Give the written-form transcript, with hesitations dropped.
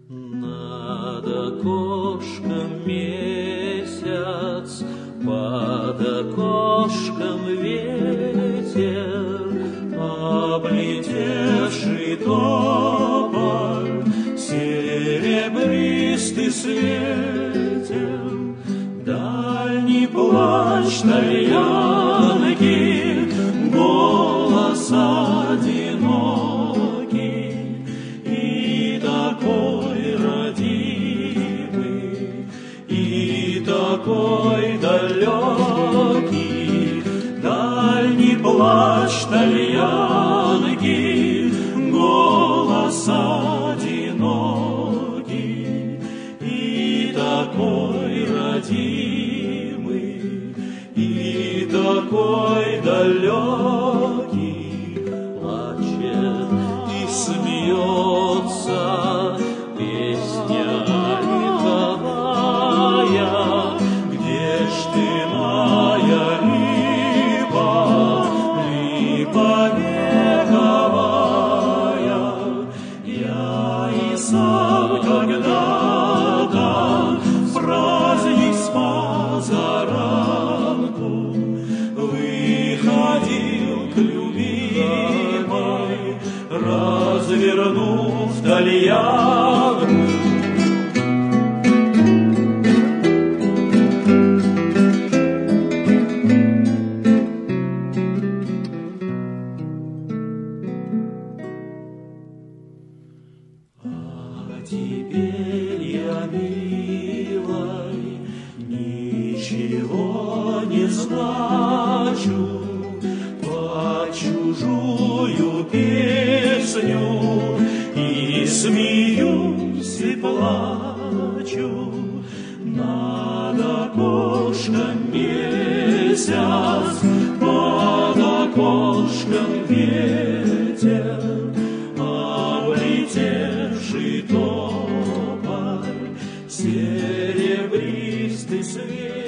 Над окошком месяц, под окошком ветер, облетевший тополь, серебристый светел, дальний плач тальянки, голос одинокий и такой родимый, и такой далекий, дальний плач тальянки, голос одинокий и такой родимый, и такой далекий, плачет и смеется песня лиховая. Где ж ты, моя липа, липа вековая? Я и сам когда-то в праздник с позаранку выходил к любимой, развернув тальянку. Теперь я, милой, ничего не значу, под чужую песню и смеюсь, и плачу. Над окошком месяц, под окошком ветер, облетевший тополь, серебристый свет.